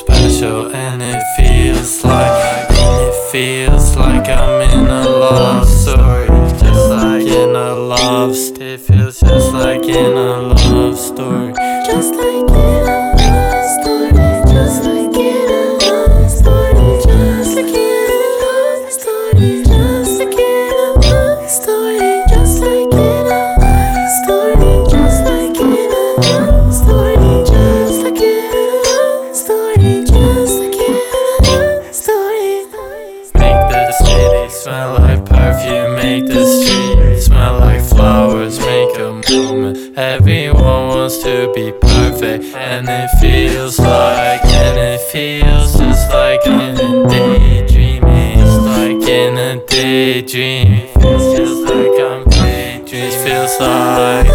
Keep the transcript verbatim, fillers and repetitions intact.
special, and it feels like, and it feels like I'm in a love story, just like in a love story. It feels just like in a love story, just like in a love story, just like in a love story, just like in a love story, just like in a love story, just like in a love story, just like in a love story, just like in a love story, just like in a love story. Make the city smell like perfume, make the street smell like flowers, make a moment. Everyone wants to be perfect, and it feels like, and it feels just like in a daydreaming. It's like in a daydream. It feels just like I'm daydreaming. It feels like